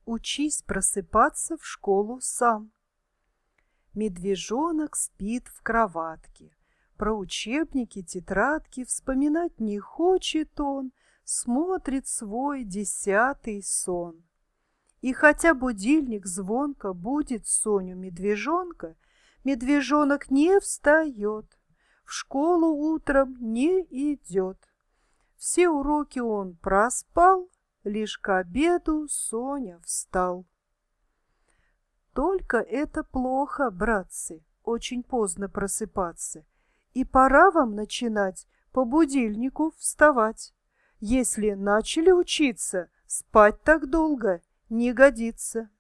учись просыпаться в школу сам. Медвежонок спит в кроватке. Про учебники, тетрадки вспоминать не хочет он, смотрит свой 10-й сон. И хотя будильник звонко будет Соню медвежонка, медвежонок не встает, в школу утром не идет. Все уроки он проспал, лишь к обеду Соня встал. Только это плохо, братцы, очень поздно просыпаться, и пора вам начинать по будильнику вставать. Если начали учиться, спать так долго не годится.